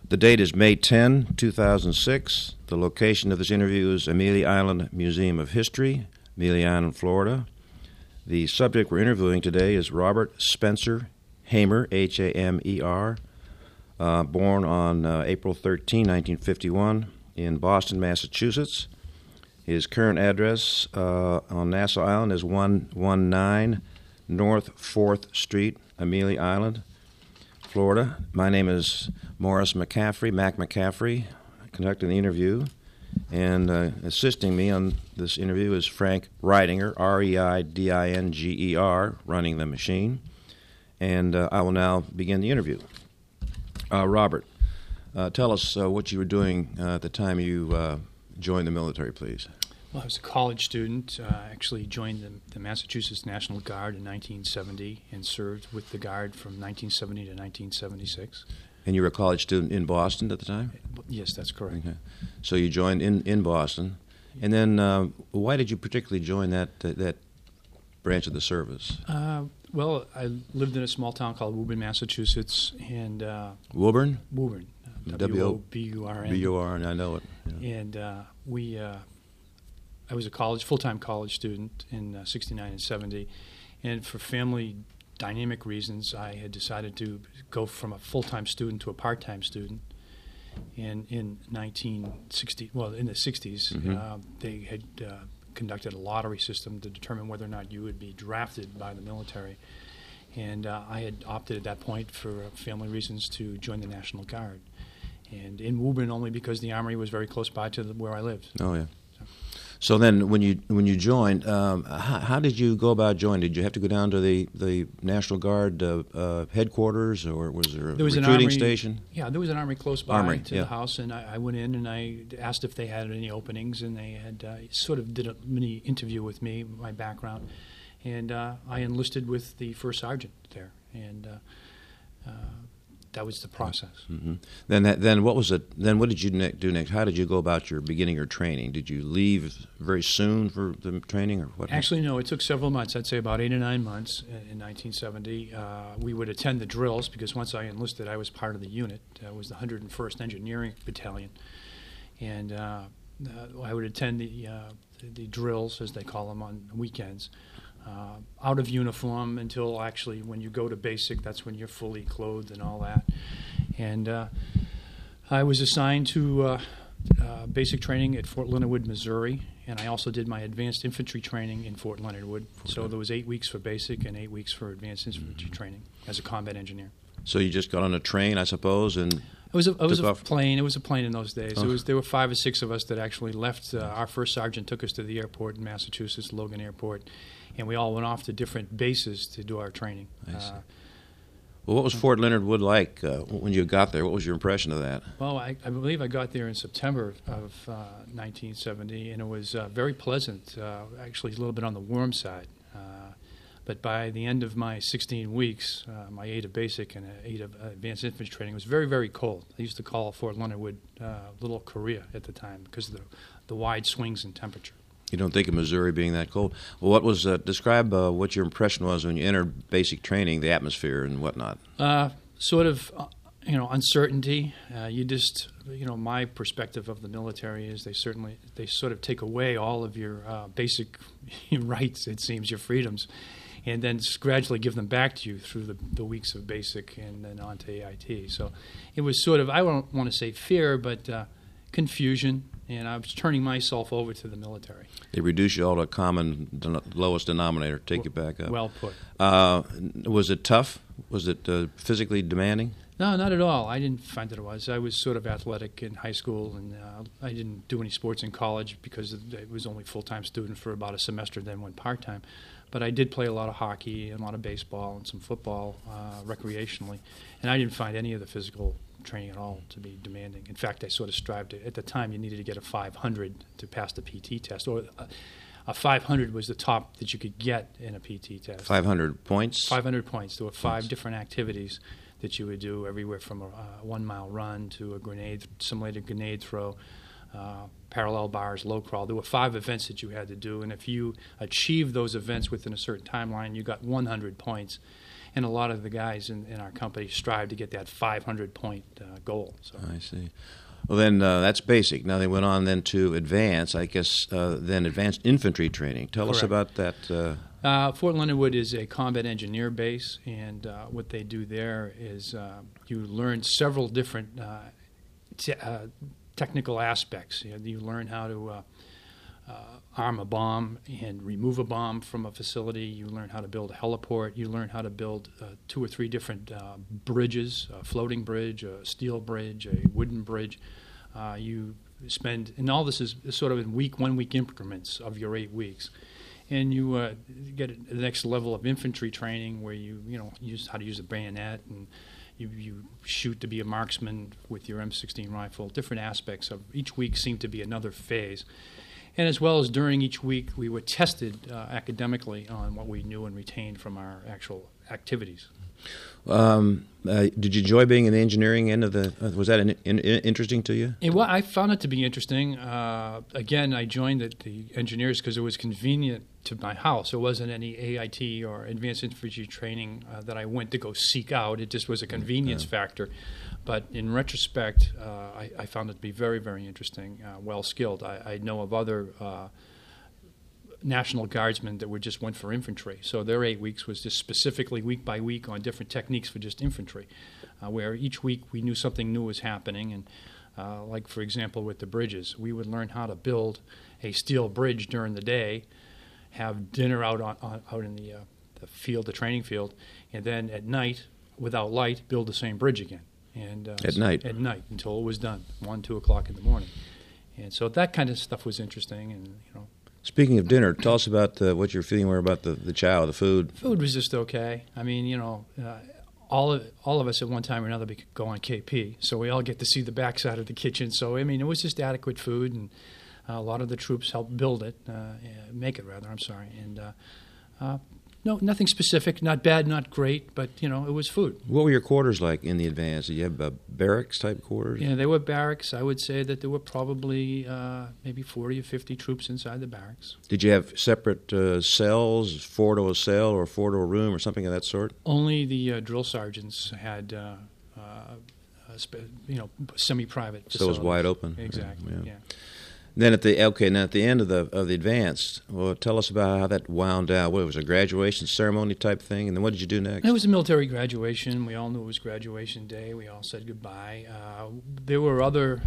The date is May 10, 2006. The location of this interview is Amelia Island Museum of History, Amelia Island, Florida. The subject we're interviewing today is Robert Spencer Hamer, Hamer, born on April 13, 1951, in Boston, Massachusetts. His current address on Nassau Island is 119 North 4th Street, Amelia Island, Florida. My name is Morris McCaffrey, Mac McCaffrey, conducting the interview. And assisting me on this interview is Frank Reidinger, Reidinger, running the machine. And I will now begin the interview. Robert, tell us what you were doing at the time you joined the military, please. Well, I was a college student. Actually joined the Massachusetts National Guard in 1970 and served with the Guard from 1970 to 1976. And you were a college student in Boston at the time? Yes, that's correct. Okay. So you joined in Boston. And then why did you particularly join that branch of the service? Well, I lived in a small town called Woburn, Massachusetts. And Woburn? Woburn. W-O-B-U-R-N. B-U-R-N, I know it. Yeah. And I was a full-time college student in 69 and 70, and for family dynamic reasons, I had decided to go from a full-time student to a part-time student. And in the 60s, they had conducted a lottery system to determine whether or not you would be drafted by the military. And I had opted at that point for family reasons to join the National Guard. And in Woburn only because the Armory was very close by to where I lived. Oh, yeah. So then, when you joined, how did you go about joining? Did you have to go down to the National Guard headquarters, or was there a recruiting station? Yeah, there was an Armory close by the house, and I went in and I asked if they had any openings, and they had sort of did a mini interview with me, my background, and I enlisted with the first sergeant there, and that was the process. Mm-hmm. Then what was it? Then what did you do next? How did you go about beginning your training? Did you leave very soon for the training, or what? Actually, no. It took several months. I'd say about 8 or 9 months in 1970. We would attend the drills because once I enlisted, I was part of the unit. I was the 101st Engineering Battalion, and I would attend the drills, as they call them, on weekends. Out of uniform until actually when you go to basic, that's when you're fully clothed and all that. And I was assigned to basic training at Fort Leonard Wood, Missouri, and I also did my advanced infantry training in Fort Leonard Wood. So there was 8 weeks for basic and 8 weeks for advanced infantry training as a combat engineer. So you just got on a train, I suppose, and it was a plane. It was a plane in those days. Oh. There were 5 or 6 of us that actually left. Our first sergeant took us to the airport in Massachusetts, Logan Airport, and we all went off to different bases to do our training. I see. Well, what was Fort Leonard Wood like when you got there? What was your impression of that? Well, I believe I got there in September of 1970, and it was very pleasant, actually a little bit on the warm side. But by the end of my 16 weeks, my 8 of basic and 8 of advanced infantry training, it was very, very cold. I used to call Fort Leonard Wood Little Korea at the time because of the wide swings in temperature. You don't think of Missouri being that cold. Well, what was describe what your impression was when you entered basic training, the atmosphere and whatnot? Sort of, uncertainty. My perspective of the military is they sort of take away all of your basic rights. It seems, your freedoms, and then gradually give them back to you through the weeks of basic and then on to AIT. So it was sort of, I don't want to say fear, but confusion. And I was turning myself over to the military. They reduce you all to a common lowest denominator, take you back up. Well put. Was it tough? Was it physically demanding? No, not at all. I didn't find that it was. I was sort of athletic in high school, and I didn't do any sports in college because I was only full-time student for about a semester, then went part-time. But I did play a lot of hockey and a lot of baseball and some football recreationally, and I didn't find any of the physical training at all to be demanding. In fact, I sort of strived to, at the time you needed to get a 500 to pass the PT test, or a 500 was the top that you could get in a PT test. 500 points? 500 points. There were 5 different activities that you would do, everywhere from a 1-mile run to a simulated grenade throw, parallel bars, low crawl. There were 5 events that you had to do, and if you achieved those events within a certain timeline, you got 100 points. and a lot of the guys in our company strive to get that 500-point goal. So. I see. Well, then that's basic. Now they went on then to advance, I guess, then advanced infantry training. Tell us about that. Fort Leonard Wood is a combat engineer base, and what they do there is you learn several different technical aspects. You learn how to arm a bomb and remove a bomb from a facility. You learn how to build a heliport. You learn how to build 2 or 3 different bridges, a floating bridge, a steel bridge, a wooden bridge. You spend, and all this is sort of in 1 week increments of your 8 weeks. And you get the next level of infantry training where you use how to use a bayonet, and you shoot to be a marksman with your M16 rifle. Different aspects of each week seem to be another phase. And as well as during each week, we were tested academically on what we knew and retained from our actual activities. Did you enjoy being in the engineering end of the? Was that interesting to you? Well, I found it to be interesting. Again, I joined the engineers because it was convenient to my house. There wasn't any AIT or advanced infantry training that I went to go seek out. It just was a convenience factor. But in retrospect, I found it to be very, very interesting, well-skilled. I know of other National Guardsmen that just went for infantry. So their 8 weeks was just specifically week by week on different techniques for just infantry, where each week we knew something new was happening. And like, for example, with the bridges, we would learn how to build a steel bridge during the day, have dinner out in the field, the training field, and then at night, without light, build the same bridge again. And at night? At night, until it was done, 1, 2 o'clock in the morning. And so that kind of stuff was interesting, and Speaking of dinner, tell us about what your feeling were about the chow, the food. Food was just okay. I mean, all of us at one time or another go on KP, so we all get to see the backside of the kitchen. So, I mean, it was just adequate food, and a lot of the troops helped build it, make it rather, I'm sorry. And no, nothing specific, not bad, not great, but, it was food. What were your quarters like in the advance? Did you have barracks-type quarters? Yeah, they were barracks. I would say that there were probably maybe 40 or 50 troops inside the barracks. Did you have separate cells, 4 to a cell or 4 to a room or something of that sort? Only the drill sergeants had, semi-private facilities. So it was wide open? Exactly, yeah. Then at the end of the advance, well, tell us about how that wound out. What, it was a graduation ceremony type thing, and then what did you do next? It was a military graduation. We all knew it was graduation day. We all said goodbye. There were other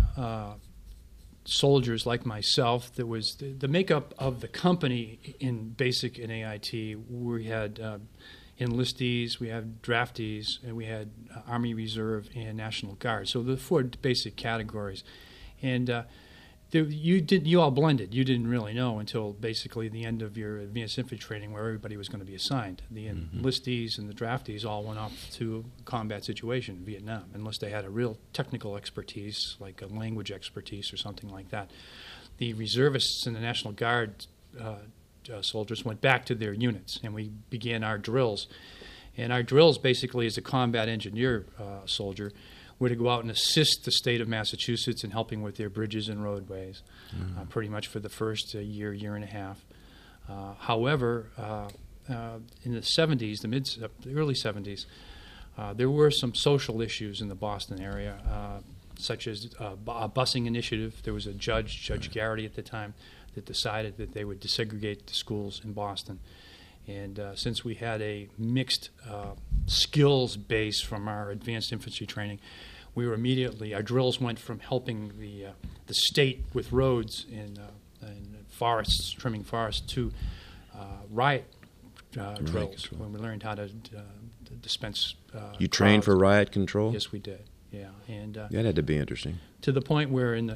soldiers like myself. There was the makeup of the company in basic and AIT. We had enlistees, we had draftees, and we had Army Reserve and National Guard. So the 4 basic categories, and you all blended. You didn't really know until basically the end of your advanced infantry training where everybody was going to be assigned. The enlistees and the draftees all went off to a combat situation in Vietnam, unless they had a real technical expertise, like a language expertise or something like that. The reservists and the National Guard soldiers went back to their units, and we began our drills. And our drills, basically, as a combat engineer soldier, were to go out and assist the state of Massachusetts in helping with their bridges and roadways, pretty much for the first year and a half. However, in the 70s, the early 70s, there were some social issues in the Boston area, such as a busing initiative. There was a Judge Garrity at the time, that decided that they would desegregate the schools in Boston. And since we had a mixed skills base from our advanced infantry training, we were our drills went from helping the state with roads and forests, trimming forests, to riot drills, when we learned how to dispense. You trained for riot control? Yes, we did. Yeah, and that had to be interesting. To the point where in the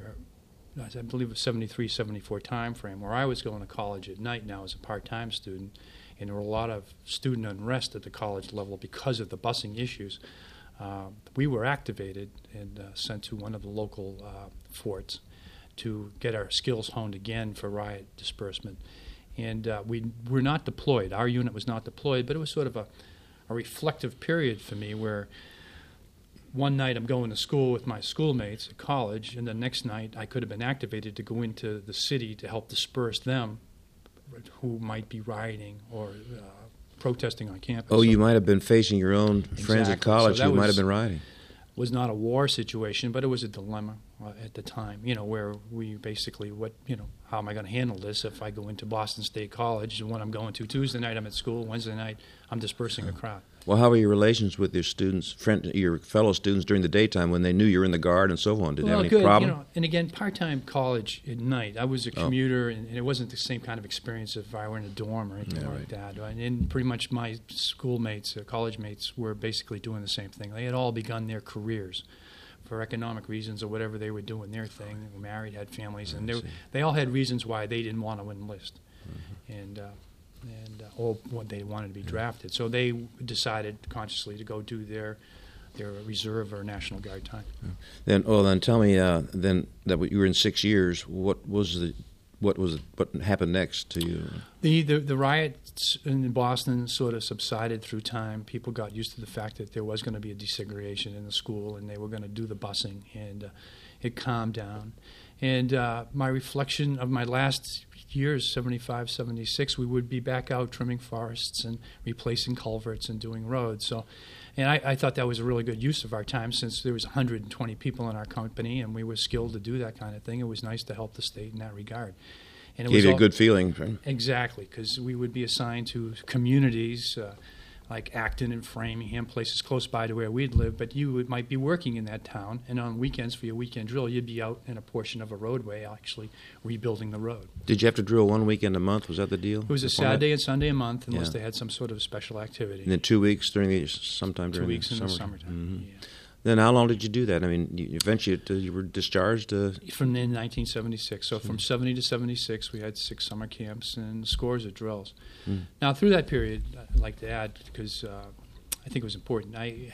I believe it was 73, 74 time frame, where I was going to college at night now as a part-time student, and there were a lot of student unrest at the college level because of the busing issues. We were activated and sent to one of the local forts to get our skills honed again for riot disbursement. And we were not deployed. Our unit was not deployed, but it was sort of a reflective period for me where one night I'm going to school with my schoolmates at college, and the next night I could have been activated to go into the city to help disperse them who might be rioting or protesting on campus. Oh, you might have been facing your own friends at Exactly. college So who that might have was- been rioting. Was not a war situation, but it was a dilemma at the time, where we basically, how am I going to handle this if I go into Boston State College, and when I'm going to Tuesday night I'm at school, Wednesday night I'm dispersing a crowd. Well, how were your relations with your students, your fellow students during the daytime when they knew you were in the Guard and so on? Did they have any good. problem? And again, part-time college at night. I was a commuter, and it wasn't the same kind of experience if I were in a dorm or anything like that. And pretty much my schoolmates, college mates, were basically doing the same thing. They had all begun their careers for economic reasons or whatever they were doing their thing. They were married, had families, and they all had reasons why they didn't want to enlist. And or what they wanted to be drafted. So they decided consciously to go do their reserve or National Guard time. Then tell me then that you were in 6 years. What happened next to you? The riots in Boston sort of subsided through time. People got used to the fact that there was going to be a desegregation in the school, and they were going to do the busing, and it calmed down. And my reflection of my last years, 75, 76, we would be back out trimming forests and replacing culverts and doing roads. So, and I thought that was a really good use of our time, since there was 120 people in our company and we were skilled to do that kind of thing. It was nice to help the state in that regard. And it Gave was you a good feeling. Right? Exactly, because we would be assigned to communities like Acton and Framingham, places close by to where we'd live, but you might be working in that town, and on weekends for your weekend drill, you'd be out in a portion of a roadway actually rebuilding the road. Did you have to drill one weekend a month? Was that the deal? It was a Saturday and Sunday a month, unless they had some sort of special activity. And then 2 weeks sometime during 2 weeks the in the summertime. summertime. Yeah. Then how long did you do that? I mean, eventually you were discharged? From in 1976. So from 70 to 76, we had 6 summer camps and scores of drills. Now, through that period, I'd like to add, because I think it was important, I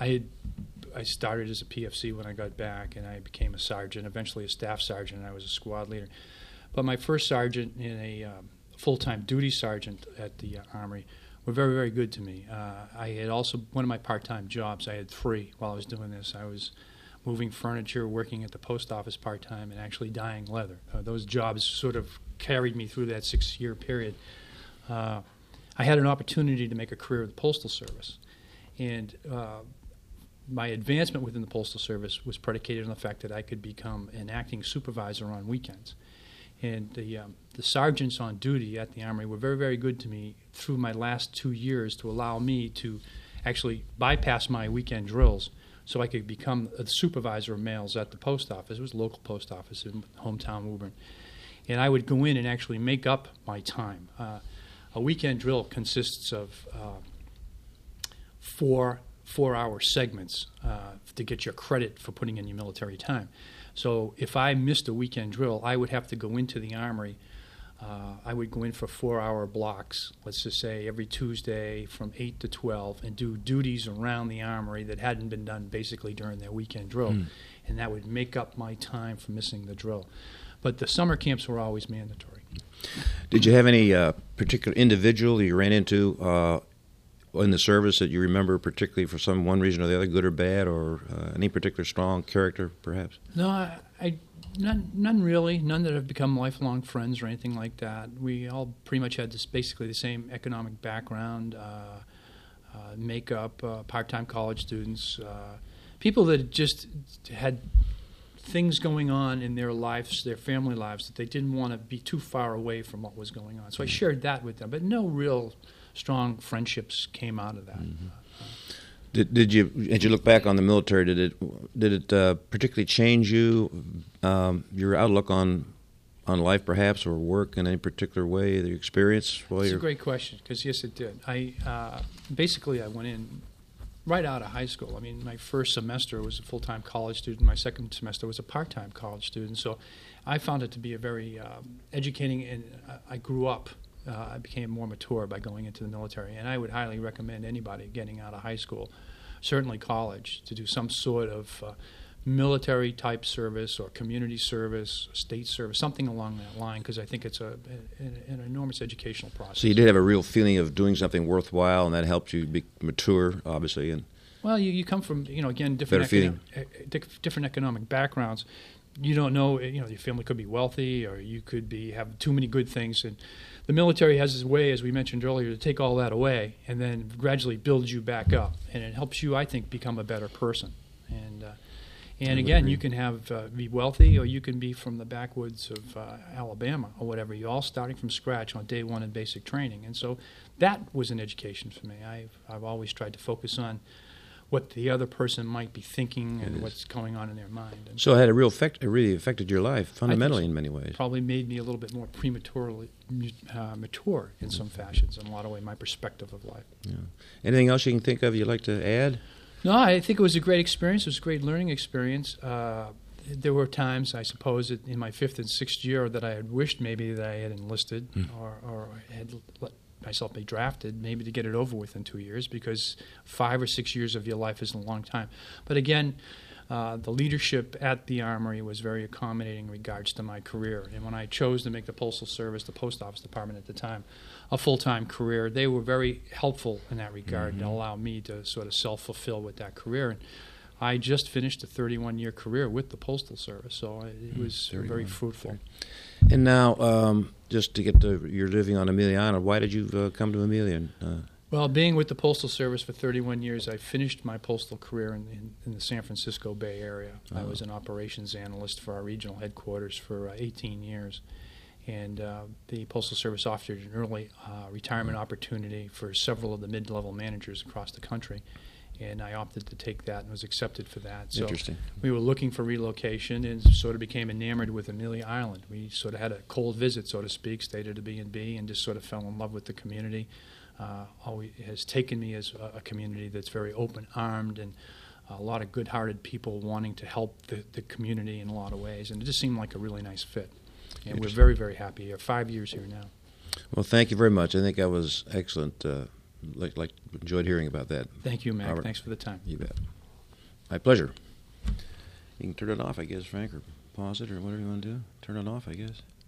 started as a PFC when I got back, and I became a sergeant, eventually a staff sergeant, and I was a squad leader. But my first sergeant and a full-time duty sergeant at the Armory were very, very good to me. I had also, one of my part-time jobs, I had 3 while I was doing this. I was moving furniture, working at the post office part-time, and actually dyeing leather. Those jobs sort of carried me through that 6-year period. I had an opportunity to make a career with the Postal Service. And my advancement within the Postal Service was predicated on the fact that I could become an acting supervisor on weekends. And the sergeants on duty at the Armory were very, very good to me through my last 2 years to allow me to actually bypass my weekend drills so I could become a supervisor of mails at the post office. It was a local post office in hometown Woburn. And I would go in and actually make up my time. A weekend drill consists of 4-hour segments to get your credit for putting in your military time. So if I missed a weekend drill, I would have to go into the Armory. I would go in for 4-hour blocks, let's just say every Tuesday from 8 to 12, and do duties around the Armory that hadn't been done basically during their weekend drill. And that would make up my time for missing the drill. But the summer camps were always mandatory. Did you have any particular individual that you ran into in the service that you remember particularly for one reason or the other, good or bad, or any particular strong character, perhaps? No, none really. None that have become lifelong friends or anything like that. We all pretty much had basically the same economic background, makeup, part-time college students, people that just had things going on in their lives, their family lives, that they didn't want to be too far away from what was going on. So I shared that with them, but no real strong friendships came out of that. Did you, as you look back on the military, did it particularly change you, your outlook on life, perhaps, or work in any particular way that you experienced? It's a great question, because yes, it did. I went in right out of high school. I mean, my first semester was a full-time college student. My second semester was a part-time college student. So I found it to be a very educating, and I grew up. I became more mature by going into the military, and I would highly recommend anybody getting out of high school, certainly college, to do some sort of military-type service or community service, state service, something along that line, because I think it's an enormous educational process. So you did have a real feeling of doing something worthwhile, and that helped you be mature, obviously. And well, you come from, again, different economic backgrounds. you don't know, your family could be wealthy, or you could have too many good things, and the military has this way, as we mentioned earlier, to take all that away and then gradually build you back up, and it helps you, I think, become a better person. And again, you can be wealthy, or you can be from the backwoods of Alabama or whatever. You're all starting from scratch on day one in basic training, and so that was an education for me. I've always tried to focus on what the other person might be thinking and what's going on in their mind. And so it had a real effect. It really affected your life fundamentally in many ways. Probably made me a little bit more prematurely mature in some fashions, in a lot of ways, my perspective of life. Yeah. Anything else you can think of you'd like to add? No, I think it was a great experience. It was a great learning experience. There were times, I suppose, in my 5th and 6th year that I had wished maybe that I had enlisted or had let myself be drafted, maybe to get it over with in 2 years, because 5 or 6 years of your life is a long time. But again, the leadership at the Armory was very accommodating in regards to my career. And when I chose to make the Postal Service, the Post Office Department at the time, a full-time career, they were very helpful in that regard and allowed me to sort of self-fulfill with that career. And I just finished a 31-year career with the Postal Service, so it was very fruitful. And now, just to get to, you're living on Amelia Island, why did you come to Amelia? Well, being with the Postal Service for 31 years, I finished my postal career in the San Francisco Bay Area. I was an operations analyst for our regional headquarters for 18 years. And the Postal Service offered an early retirement opportunity for several of the mid-level managers across the country. And I opted to take that and was accepted for that. So Interesting. We were looking for relocation and sort of became enamored with Amelia Island. We sort of had a cold visit, so to speak, stayed at a B&B and just sort of fell in love with the community. Always has taken me as a community that's very open-armed and a lot of good-hearted people wanting to help the community in a lot of ways. And it just seemed like a really nice fit. And we're very, very happy here. 5 years here now. Well, thank you very much. I think that was excellent. Enjoyed hearing about that. Thank you, Mac. Robert. Thanks for the time. You bet. My pleasure. You can turn it off, I guess, Frank, or pause it, or whatever you want to do. Turn it off, I guess.